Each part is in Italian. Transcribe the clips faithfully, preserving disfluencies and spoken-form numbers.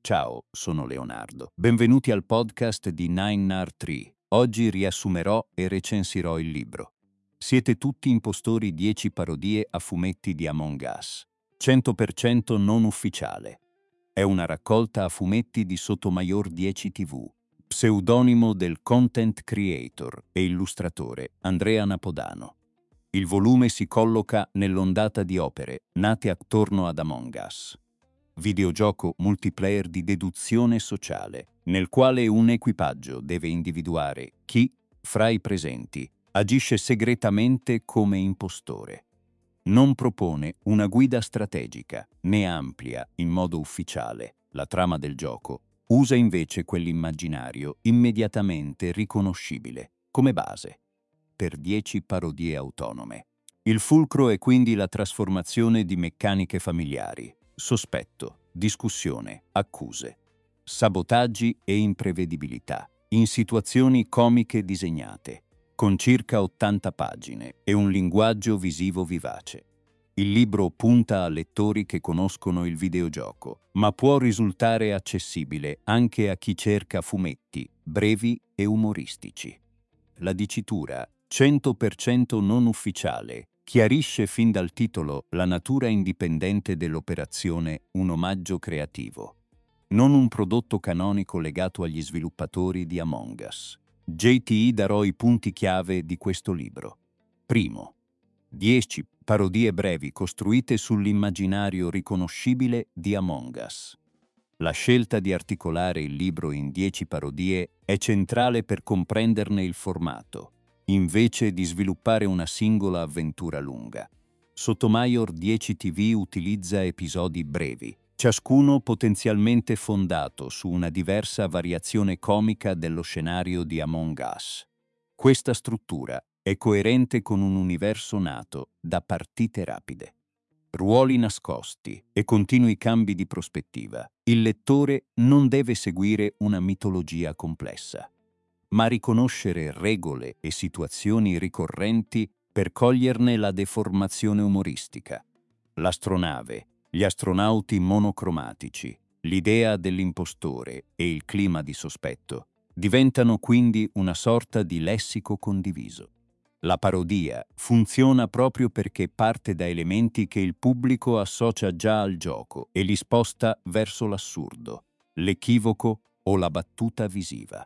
Ciao, sono Leonardo. Benvenuti al podcast di Nine Nar tre. Oggi riassumerò e recensirò il libro. Siete tutti impostori dieci parodie a fumetti di Among Us. cento per cento non ufficiale. È una raccolta a fumetti di Sotomayor dieci tivù, pseudonimo del content creator e illustratore Andrea Napodano. Il volume si colloca nell'ondata di opere nate attorno ad Among Us. Videogioco multiplayer di deduzione sociale, nel quale un equipaggio deve individuare chi, fra i presenti, agisce segretamente come impostore. Non propone una guida strategica, né amplia in modo ufficiale la trama del gioco, usa invece quell'immaginario immediatamente riconoscibile come base per dieci parodie autonome. Il fulcro è quindi la trasformazione di meccaniche familiari, sospetto, discussione, accuse, sabotaggi e imprevedibilità, in situazioni comiche disegnate, con circa ottanta pagine e un linguaggio visivo vivace. Il libro punta a lettori che conoscono il videogioco, ma può risultare accessibile anche a chi cerca fumetti, brevi e umoristici. La dicitura cento per cento non ufficiale chiarisce fin dal titolo la natura indipendente dell'operazione un omaggio creativo, non un prodotto canonico legato agli sviluppatori di Among Us. J T I darò i punti chiave di questo libro. Primo. dieci parodie brevi costruite sull'immaginario riconoscibile di Among Us. La scelta di articolare il libro in dieci parodie è centrale per comprenderne il formato, invece di sviluppare una singola avventura lunga. Sotomayor dieci tivù utilizza episodi brevi, ciascuno potenzialmente fondato su una diversa variazione comica dello scenario di Among Us. Questa struttura è coerente con un universo nato da partite rapide, ruoli nascosti e continui cambi di prospettiva. Il lettore non deve seguire una mitologia complessa, ma riconoscere regole e situazioni ricorrenti per coglierne la deformazione umoristica. L'astronave, gli astronauti monocromatici, l'idea dell'impostore e il clima di sospetto diventano quindi una sorta di lessico condiviso. La parodia funziona proprio perché parte da elementi che il pubblico associa già al gioco e li sposta verso l'assurdo, l'equivoco o la battuta visiva.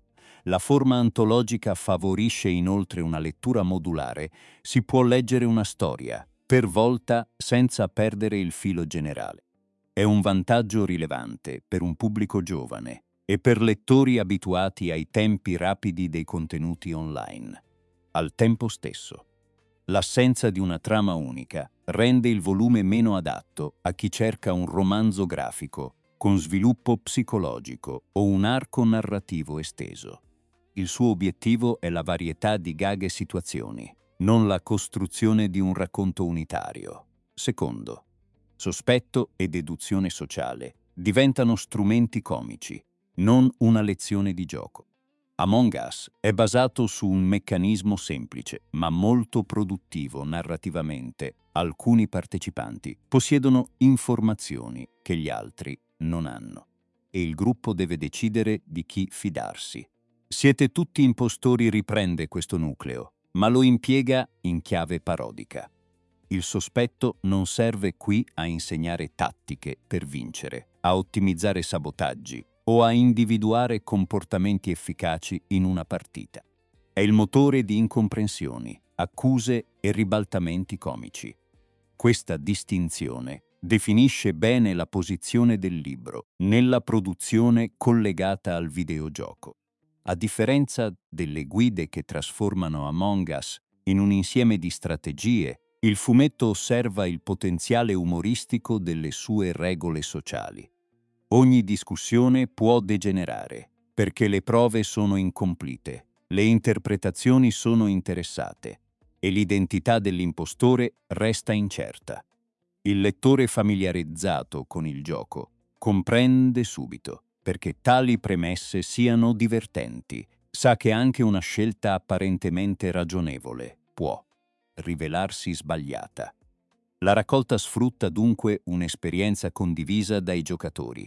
La forma antologica favorisce inoltre una lettura modulare. Si può leggere una storia, per volta, senza perdere il filo generale. È un vantaggio rilevante per un pubblico giovane e per lettori abituati ai tempi rapidi dei contenuti online. Al tempo stesso, l'assenza di una trama unica rende il volume meno adatto a chi cerca un romanzo grafico con sviluppo psicologico o un arco narrativo esteso. Il suo obiettivo è la varietà di gag e situazioni, non la costruzione di un racconto unitario. Secondo, sospetto e deduzione sociale diventano strumenti comici, non una lezione di gioco. Among Us è basato su un meccanismo semplice, ma molto produttivo narrativamente. Alcuni partecipanti possiedono informazioni che gli altri non hanno, e il gruppo deve decidere di chi fidarsi. Siete tutti impostori riprende questo nucleo, ma lo impiega in chiave parodica. Il sospetto non serve qui a insegnare tattiche per vincere, a ottimizzare sabotaggi o a individuare comportamenti efficaci in una partita. È il motore di incomprensioni, accuse e ribaltamenti comici. Questa distinzione definisce bene la posizione del libro nella produzione collegata al videogioco. A differenza delle guide che trasformano Among Us in un insieme di strategie, il fumetto osserva il potenziale umoristico delle sue regole sociali. Ogni discussione può degenerare, perché le prove sono incomplete, le interpretazioni sono interessate e l'identità dell'impostore resta incerta. Il lettore familiarizzato con il gioco comprende subito perché tali premesse siano divertenti, sa che anche una scelta apparentemente ragionevole può rivelarsi sbagliata. La raccolta sfrutta dunque un'esperienza condivisa dai giocatori,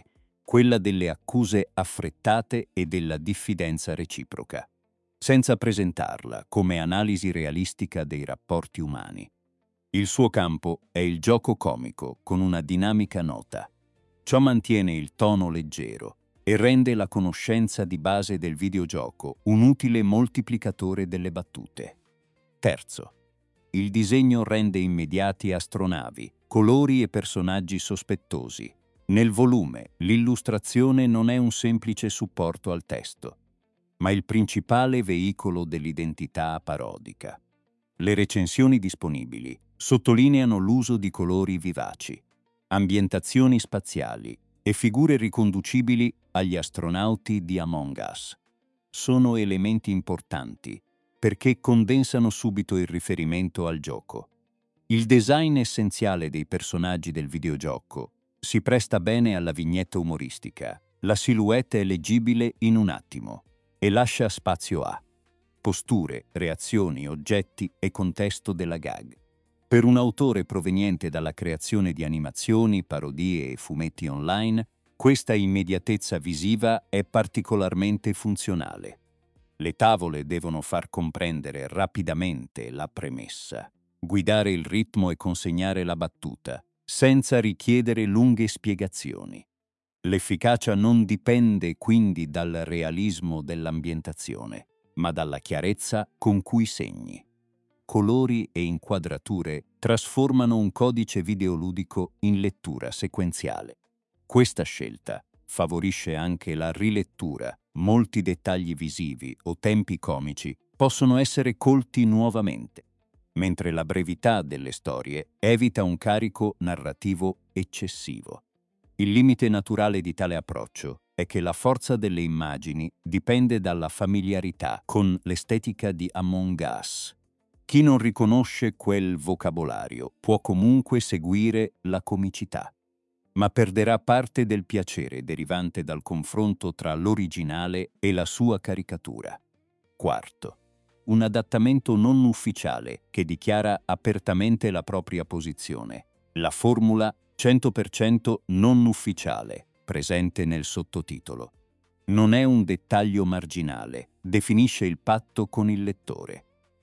quella delle accuse affrettate e della diffidenza reciproca, senza presentarla come analisi realistica dei rapporti umani. Il suo campo è il gioco comico con una dinamica nota. Ciò mantiene il tono leggero e rende la conoscenza di base del videogioco un utile moltiplicatore delle battute. Terzo, il disegno rende immediati astronavi, colori e personaggi sospettosi. Nel volume, l'illustrazione non è un semplice supporto al testo, ma il principale veicolo dell'identità parodica. Le recensioni disponibili sottolineano l'uso di colori vivaci, ambientazioni spaziali e figure riconducibili agli astronauti di Among Us. Sono elementi importanti perché condensano subito il riferimento al gioco. Il design essenziale dei personaggi del videogioco si presta bene alla vignetta umoristica. La silhouette è leggibile in un attimo e lascia spazio a posture, reazioni, oggetti e contesto della gag. Per un autore proveniente dalla creazione di animazioni, parodie e fumetti online, questa immediatezza visiva è particolarmente funzionale. Le tavole devono far comprendere rapidamente la premessa, guidare il ritmo e consegnare la battuta, senza richiedere lunghe spiegazioni. L'efficacia non dipende quindi dal realismo dell'ambientazione, ma dalla chiarezza con cui segni. Colori e inquadrature trasformano un codice videoludico in lettura sequenziale. Questa scelta favorisce anche la rilettura. Molti dettagli visivi o tempi comici possono essere colti nuovamente, mentre la brevità delle storie evita un carico narrativo eccessivo. Il limite naturale di tale approccio è che la forza delle immagini dipende dalla familiarità con l'estetica di Among Us. Chi non riconosce quel vocabolario può comunque seguire la comicità, ma perderà parte del piacere derivante dal confronto tra l'originale e la sua caricatura. Quarto, un adattamento non ufficiale che dichiara apertamente la propria posizione. La formula cento per cento non ufficiale, presente nel sottotitolo. Non è un dettaglio marginale, definisce il patto con il lettore.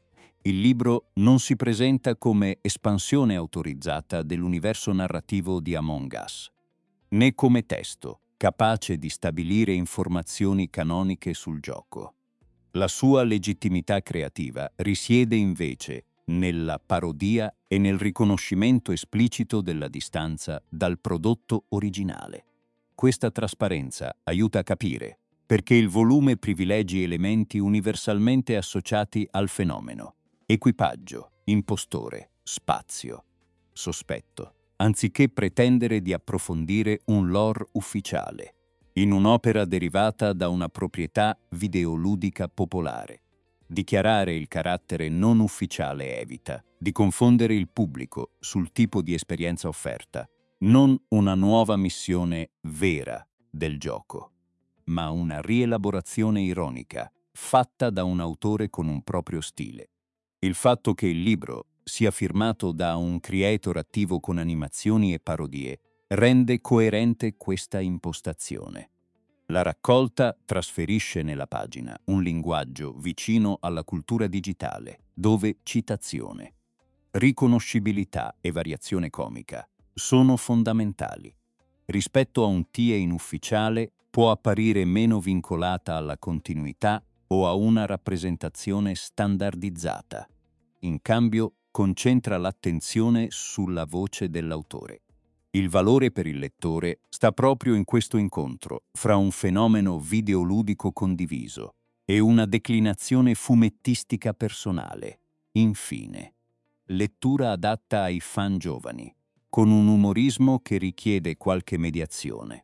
Il libro non si presenta come espansione autorizzata dell'universo narrativo di Among Us, né come testo, capace di stabilire informazioni canoniche sul gioco. La sua legittimità creativa risiede invece nella parodia e nel riconoscimento esplicito della distanza dal prodotto originale. Questa trasparenza aiuta a capire perché il volume privilegi elementi universalmente associati al fenomeno: equipaggio, impostore, spazio, sospetto, anziché pretendere di approfondire un lore ufficiale, in un'opera derivata da una proprietà videoludica popolare. Dichiarare il carattere non ufficiale evita di confondere il pubblico sul tipo di esperienza offerta, non una nuova missione vera del gioco, ma una rielaborazione ironica fatta da un autore con un proprio stile. Il fatto che il libro sia firmato da un creator attivo con animazioni e parodie rende coerente questa impostazione. La raccolta trasferisce nella pagina un linguaggio vicino alla cultura digitale, dove citazione, riconoscibilità e variazione comica sono fondamentali. Rispetto a un tie-in ufficiale può apparire meno vincolata alla continuità o a una rappresentazione standardizzata. In cambio, concentra l'attenzione sulla voce dell'autore. Il valore per il lettore sta proprio in questo incontro fra un fenomeno videoludico condiviso e una declinazione fumettistica personale. Infine, lettura adatta ai fan giovani, con un umorismo che richiede qualche mediazione.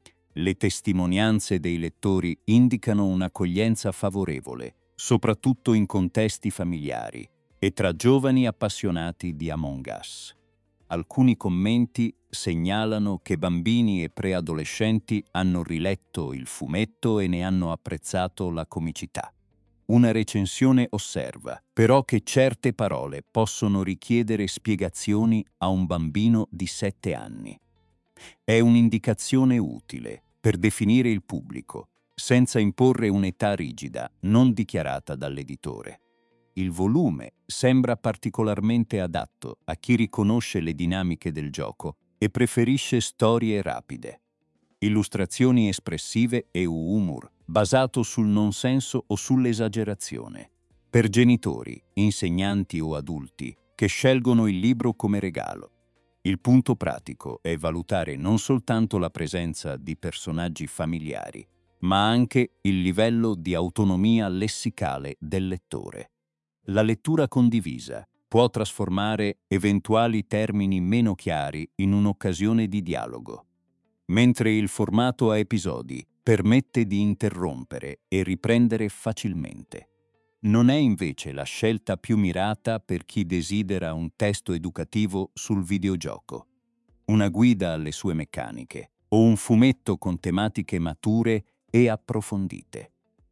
Le testimonianze dei lettori indicano un'accoglienza favorevole, soprattutto in contesti familiari e tra giovani appassionati di Among Us. Alcuni commenti segnalano che bambini e preadolescenti hanno riletto il fumetto e ne hanno apprezzato la comicità. Una recensione osserva, però, che certe parole possono richiedere spiegazioni a un bambino di sette anni. È un'indicazione utile, per definire il pubblico, senza imporre un'età rigida, non dichiarata dall'editore. Il volume sembra particolarmente adatto a chi riconosce le dinamiche del gioco e preferisce storie rapide. Illustrazioni espressive e humor basato sul nonsenso o sull'esagerazione. Per genitori, insegnanti o adulti che scelgono il libro come regalo. Il punto pratico è valutare non soltanto la presenza di personaggi familiari, ma anche il livello di autonomia lessicale del lettore. La lettura condivisa può trasformare eventuali termini meno chiari in un'occasione di dialogo, mentre il formato a episodi permette di interrompere e riprendere facilmente. Non è invece la scelta più mirata per chi desidera un testo educativo sul videogioco, una guida alle sue meccaniche o un fumetto con tematiche mature e approfondite.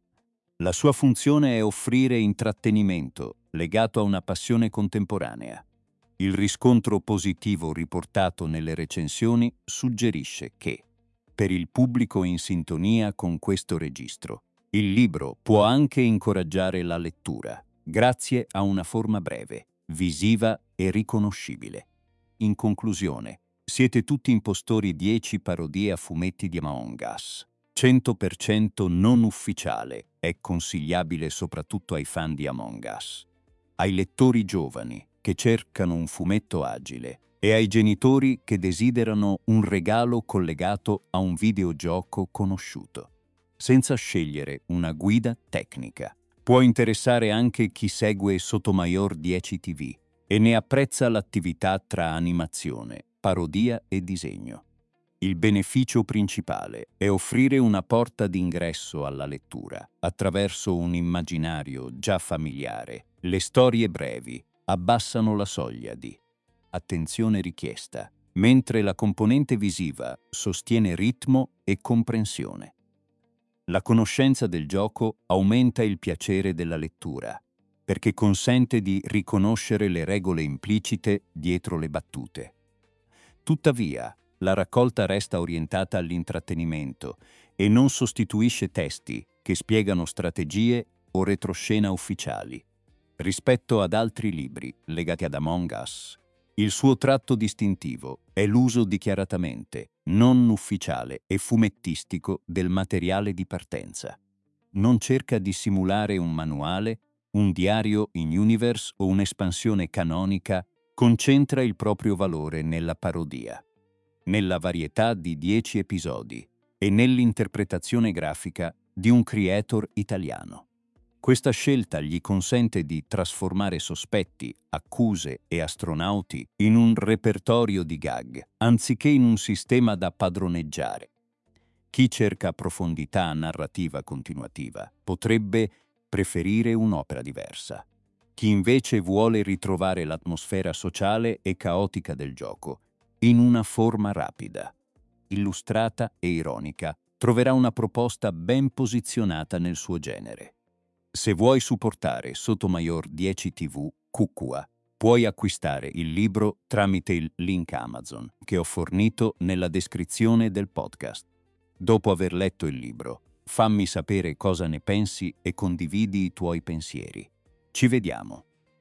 La sua funzione è offrire intrattenimento legato a una passione contemporanea. Il riscontro positivo riportato nelle recensioni suggerisce che, per il pubblico in sintonia con questo registro, il libro può anche incoraggiare la lettura, grazie a una forma breve, visiva e riconoscibile. In conclusione, siete tutti impostori dieci parodie a fumetti di Among Us. cento per cento non ufficiale, è consigliabile soprattutto ai fan di Among Us, ai lettori giovani che cercano un fumetto agile e ai genitori che desiderano un regalo collegato a un videogioco conosciuto, senza scegliere una guida tecnica. Può interessare anche chi segue Sotomayor dieci T V e ne apprezza l'attività tra animazione, parodia e disegno. Il beneficio principale è offrire una porta d'ingresso alla lettura attraverso un immaginario già familiare. Le storie brevi abbassano la soglia di attenzione richiesta, mentre la componente visiva sostiene ritmo e comprensione. La conoscenza del gioco aumenta il piacere della lettura, perché consente di riconoscere le regole implicite dietro le battute. Tuttavia, la raccolta resta orientata all'intrattenimento e non sostituisce testi che spiegano strategie o retroscena ufficiali. Rispetto ad altri libri legati ad Among Us, il suo tratto distintivo è l'uso dichiaratamente non ufficiale e fumettistico del materiale di partenza. Non cerca di simulare un manuale, un diario in universe o un'espansione canonica, concentra il proprio valore nella parodia, nella varietà di dieci episodi e nell'interpretazione grafica di un creator italiano. Questa scelta gli consente di trasformare sospetti, accuse e astronauti in un repertorio di gag, anziché in un sistema da padroneggiare. Chi cerca profondità narrativa continuativa potrebbe preferire un'opera diversa. Chi invece vuole ritrovare l'atmosfera sociale e caotica del gioco in una forma rapida, illustrata e ironica, troverà una proposta ben posizionata nel suo genere. Se vuoi supportare Sotomayor dieci T V Q Q A, puoi acquistare il libro tramite il link Amazon che ho fornito nella descrizione del podcast. Dopo aver letto il libro, fammi sapere cosa ne pensi e condividi i tuoi pensieri. Ci vediamo.